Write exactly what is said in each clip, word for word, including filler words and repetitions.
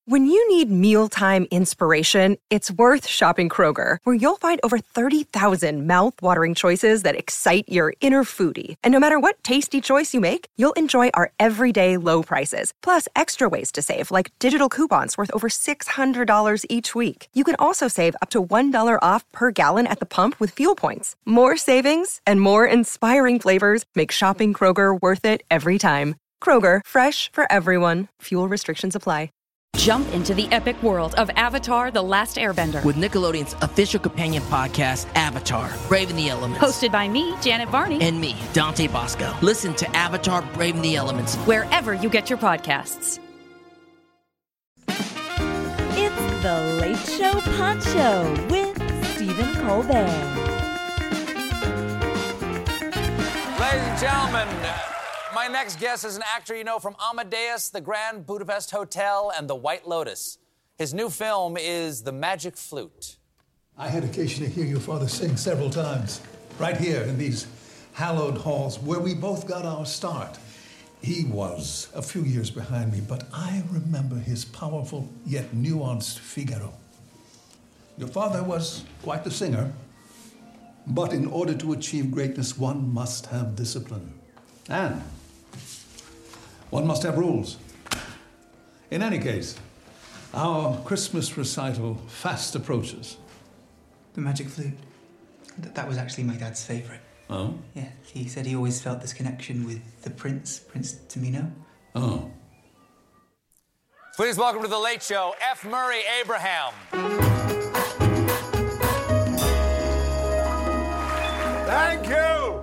When you need mealtime inspiration, it's worth shopping Kroger, where you'll find over thirty thousand mouth-watering choices that excite your inner foodie. And no matter what tasty choice you make, you'll enjoy our everyday low prices, plus extra ways to save, like digital coupons worth over six hundred dollars each week. You can also save up to one dollar off per gallon at the pump with fuel points. More savings and more inspiring flavors make shopping Kroger worth it every time. Kroger, fresh for everyone. Fuel restrictions apply. Jump into the epic world of Avatar: The Last Airbender. With Nickelodeon's official companion podcast, Avatar: Braving the Elements. Hosted by me, Janet Varney. And me, Dante Bosco. Listen to Avatar: Braving the Elements wherever you get your podcasts. It's The Late Show Poncho with Stephen Colbert. Ladies and gentlemen, my next guest is an actor you know from Amadeus, the Grand Budapest Hotel, and The White Lotus. His new film is The Magic Flute. I had occasion to hear your father sing several times, right here in these hallowed halls where we both got our start. He was a few years behind me, but I remember his powerful yet nuanced Figaro. Your father was quite the singer, but in order to achieve greatness, one must have discipline. And one must have rules. In any case, our Christmas recital fast approaches. The Magic Flute. Th- that was actually my dad's favourite. Oh? Yeah, he said he always felt this connection with the prince, Prince Tamino. Oh. Please welcome to The Late Show, F. Murray Abraham. Thank you!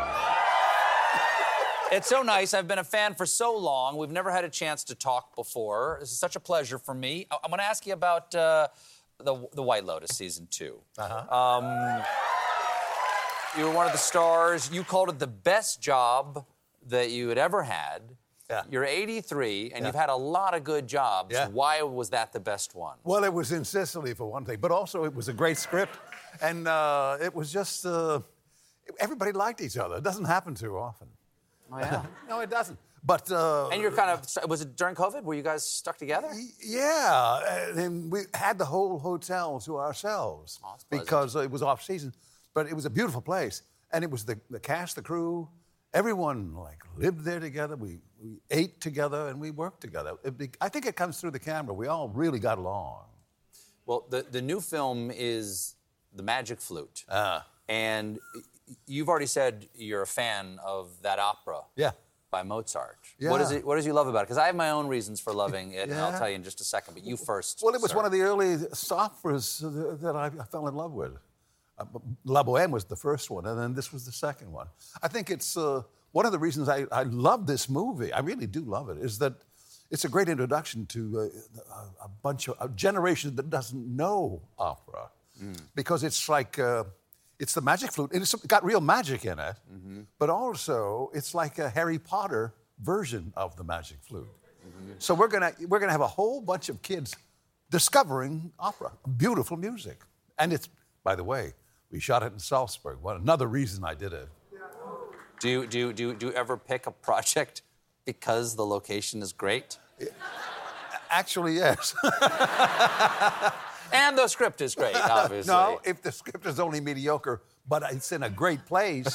It's so nice. I've been a fan for so long. We've never had a chance to talk before. This is such a pleasure for me. I- I'm going to ask you about uh, the, the White Lotus season two. Uh-huh. Um, you were one of the stars. You called it the best job that you had ever had. Yeah. You're eighty-three, and Yeah. you've had a lot of good jobs. Yeah. Why was that the best one? Well, it was in Sicily, for one thing, but also it was a great script, and uh, it was just, uh, everybody liked each other. It doesn't happen too often. Oh, yeah. No, it doesn't. But uh, And you're kind of, was it during COVID? Were you guys stuck together? yeah, and we had the whole hotel to ourselves Oh, that's pleasant. because it was off season. But it was a beautiful place, and it was the, the cast, the crew, everyone like lived there together. We, we ate together and we worked together. It be, I think it comes through the camera. We all really got along. Well, the, the new film is The Magic Flute. Ah. And you've already said you're a fan of that opera. Yeah. By Mozart. Yeah. What is it? What does you love about it? Because I have my own reasons for loving it, and I'll Yeah. tell you in just a second. But you first. Well, it was sir. one of the early operas that I fell in love with. Uh, La Bohème was the first one, and then this was the second one. I think it's uh, one of the reasons I, I love this movie. I really do love it. Is that it's a great introduction to uh, a, a bunch of a generation that doesn't know opera, mm. because it's like. Uh, It's the Magic Flute. It's got real magic in it, mm-hmm. but also it's like a Harry Potter version of the Magic Flute. Mm-hmm. So we're gonna we're gonna have a whole bunch of kids discovering opera, beautiful music, and it's. By the way, we shot it in Salzburg. One another reason I did it. Do you do you, do you, do you ever pick a project because the location is great? Actually, yes. And the script is great, obviously. No, if the script is only mediocre, but it's in a great place.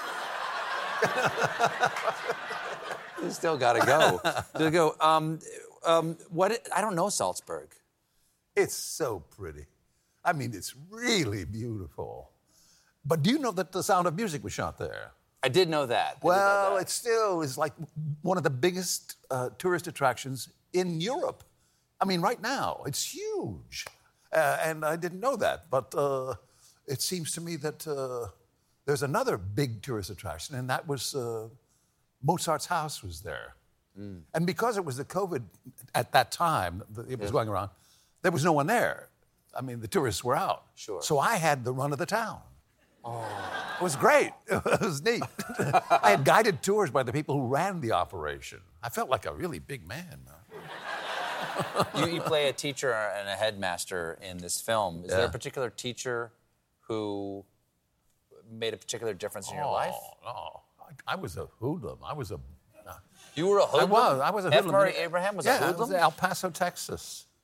You still gotta go. Still go. Um, um, what? I don't know Salzburg. It's so pretty. I mean, it's really beautiful. But do you know that The Sound of Music was shot there? I did know that. I Well, did know that. it still is like one of the biggest uh, tourist attractions in Europe. I mean, right now, it's huge. Uh, and I didn't know that, but uh, it seems to me that uh, there's another big tourist attraction, and that was uh, Mozart's house was there. Mm. And because it was the COVID at that time, it was yeah. going around, there was no one there. I mean, the tourists were out. Sure. So I had the run of the town. Oh. It was great. It was neat. I had guided tours by the people who ran the operation. I felt like a really big man. you, you play a teacher and a headmaster in this film. Is Yeah. there a particular teacher who made a particular difference in your Oh, life? No, I, I was a hoodlum. I was a. You were a hoodlum? I was. I was a F. hoodlum. Murray Abraham was yeah, a I hoodlum? was in El Paso, Texas.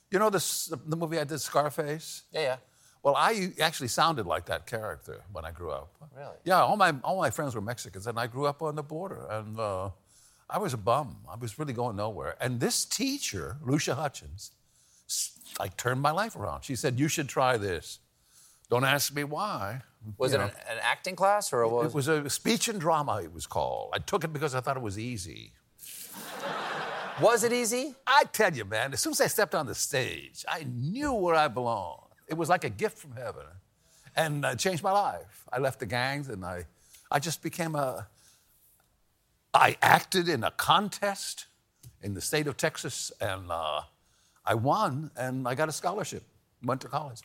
You know this, the movie I did, Scarface? Yeah, yeah. Well, I actually sounded like that character when I grew up. Really? Yeah, all my all my friends were Mexicans, and I grew up on the border, and uh, I was a bum. I was really going nowhere. And this teacher, Lucia Hutchins, like turned my life around. She said, "You should try this. Don't ask me why." Was You it know. an, an acting class or what? It was a speech and drama, it was called. I took it because I thought it was easy. Was it easy? I tell you, man, as soon as I stepped on the stage, I knew where I belonged. It was like a gift from heaven. And it changed my life. I left the gangs and I, I just became a... I acted in a contest in the state of Texas, and uh, I won, and I got a scholarship. Went to college.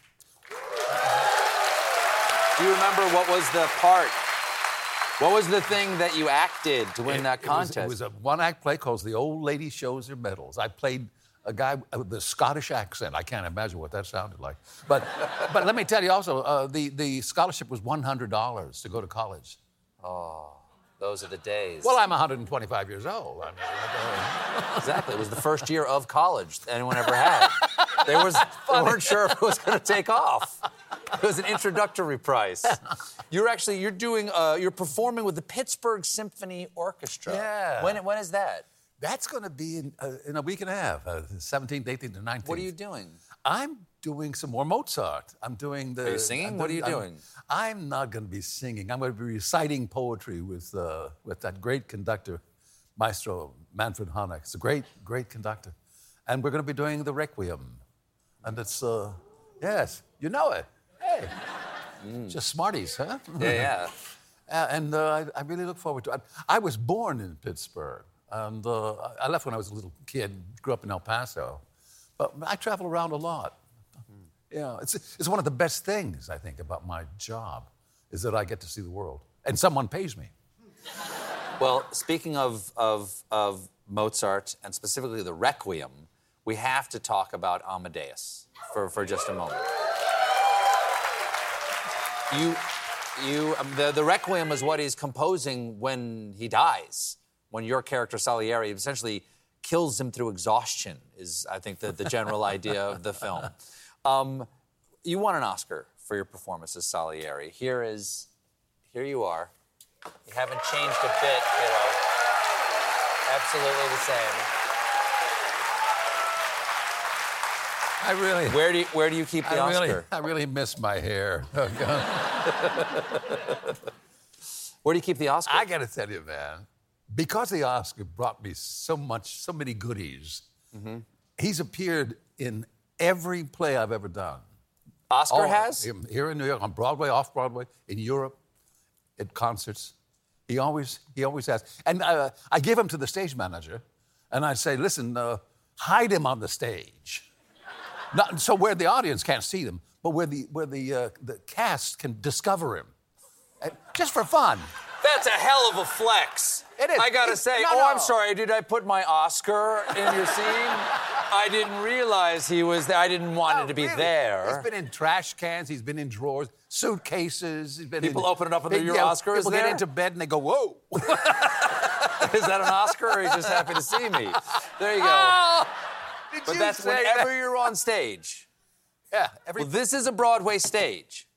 Do you remember what was the part? What was the thing that you acted to win It- that it was- contest? It was, a one-act play called The Old Lady Shows Her Medals. I played a guy with a Scottish accent. I can't imagine what that sounded like. But, but let me tell you also, uh, the, the scholarship was one hundred dollars to go to college. Oh, those are the days. Well, I'm one hundred twenty-five years old. I mean, Exactly. It was the first year of college anyone ever had. There was, they weren't sure if it was going to take off. It was an introductory price. You're actually, you're doing, uh, you're performing with the Pittsburgh Symphony Orchestra. Yeah. When, when is that? that's going to be in, uh, in a week and a half, uh, seventeenth, eighteenth, and nineteenth. What are you doing? I'm doing some more Mozart. I'm doing the... Are you singing? I'm What are you I'm- doing? I'm not going to be singing. I'm going to be reciting poetry with, uh, with that great conductor, Maestro Manfred Honeck. It's a great, great conductor. And we're going to be doing the Requiem. And it's, uh, yes, you know it. Hey, just smarties, huh? Yeah, yeah. Uh, and uh, I, I really look forward to it. I was born in Pittsburgh, and uh, I left when I was a little kid, grew up in El Paso. But I travel around a lot. You know, it's, it's one of the best things, I think, about my job, is that I get to see the world. And someone pays me. Well, speaking of, of, of Mozart, and specifically the Requiem, we have to talk about Amadeus for, for just a moment. You, you, um, the, the Requiem is what he's composing when he dies. When your character, Salieri, essentially kills him through exhaustion, is, I think, the, the general idea of the film. Um, you won an Oscar for your performance as Salieri. Here is, here you are. You haven't changed a bit, you know. Absolutely the same. I really... Where do you, where do you keep the I Oscar? really, I really miss my hair. Where do you keep the Oscar? I got to tell you, man, because the Oscar brought me so much, so many goodies, Mm-hmm. he's appeared in every play I've ever done. Oscar All- has? Here in New York, on Broadway, off Broadway, in Europe, at concerts. He always, he always has. And uh, I give him to the stage manager, and I say, listen, uh, hide him on the stage. Not, so where the audience can't see them, but where the, where the, uh, the cast can discover him. Uh, just for fun. That's a hell of a flex. It is. I gotta It's- say, no, oh, no. I'm sorry, did I put my Oscar in your scene? I didn't realize he was there. I didn't want it to be Really. there. He's been in trash cans. He's been in drawers, suitcases. He's been People in, open it up and your yeah, Oscar is people there? get into bed and they go, whoa. Is that an Oscar, or are you just happy to see me? There you go. Oh, did But you that's say whenever that? you're on stage. Yeah, every... Well, this is a Broadway stage.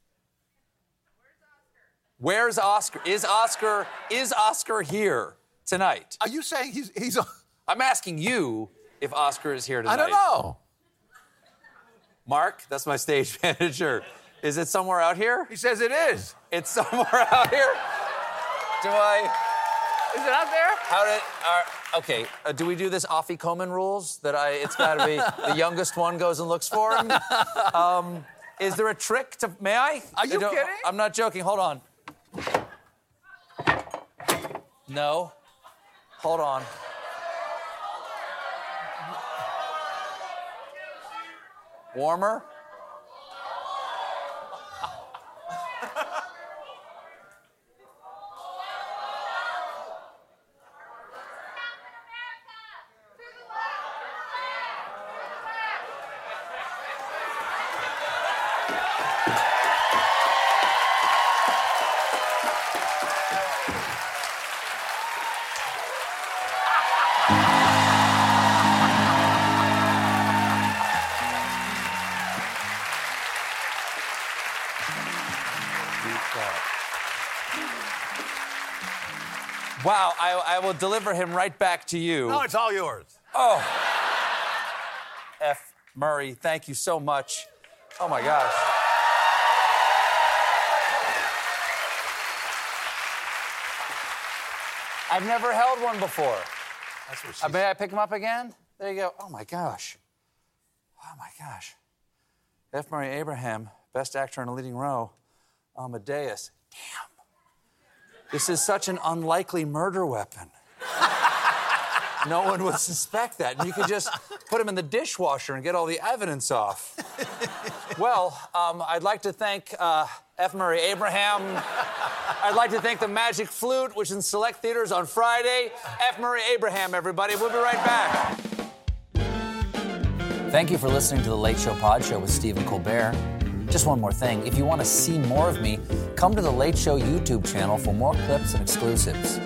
Where's Oscar? Is Oscar is Oscar here tonight? Are you saying he's... he's on... I'm asking you if Oscar is here tonight. I don't know. Mark, that's my stage manager. Is it somewhere out here? He says it is. It's somewhere out here? Do I... Is it out there? How did... Uh, okay, uh, do we do this Offie Coleman rules? That I... It's got to be the youngest one goes and looks for him? Um, is there a trick to... May I? Are you I don't- kidding? I'm not joking. Hold on. No. Hold on. Warmer? Wow, I, I will deliver him right back to you. No, it's all yours. Oh. F. Murray, thank you so much. Oh, my gosh. I've never held one before. That's what she uh, May I pick him up again? There you go. Oh, my gosh. Oh, my gosh. F. Murray Abraham, best actor in a leading role. Amadeus. Damn. This is such an unlikely murder weapon. No one would suspect that. And you could just put him in the dishwasher and get all the evidence off. Well, um, I'd like to thank uh, F. Murray Abraham. I'd like to thank the Magic Flute, which is in select theaters on Friday. F. Murray Abraham, everybody. We'll be right back. Thank you for listening to The Late Show Pod Show with Stephen Colbert. Just one more thing. If you want to see more of me, come to The Late Show YouTube channel for more clips and exclusives.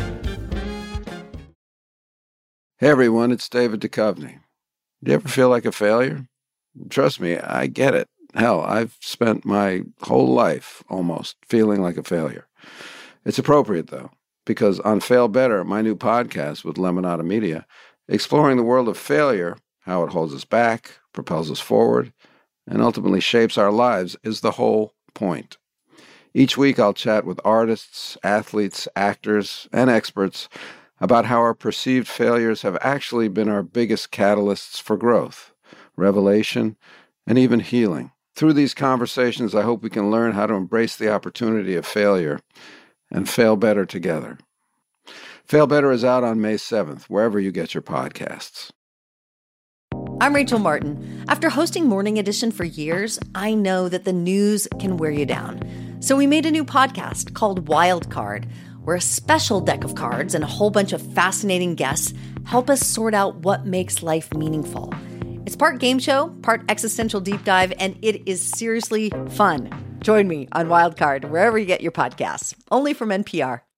Hey everyone, it's David Duchovny. Do you ever feel like a failure? Trust me, I get it. Hell, I've spent my whole life almost feeling like a failure. It's appropriate though, because on Fail Better, my new podcast with Lemonada Media, exploring the world of failure, how it holds us back, propels us forward, and ultimately shapes our lives is the whole point. Each week I'll chat with artists, athletes, actors, and experts about how our perceived failures have actually been our biggest catalysts for growth, revelation, and even healing. Through these conversations, I hope we can learn how to embrace the opportunity of failure and fail better together. Fail Better is out on May seventh, wherever you get your podcasts. I'm Rachel Martin. After hosting Morning Edition for years, I know that the news can wear you down. So we made a new podcast called Wild Card, where a special deck of cards and a whole bunch of fascinating guests help us sort out what makes life meaningful. It's part game show, part existential deep dive, and it is seriously fun. Join me on Wild Card, wherever you get your podcasts, only from N P R.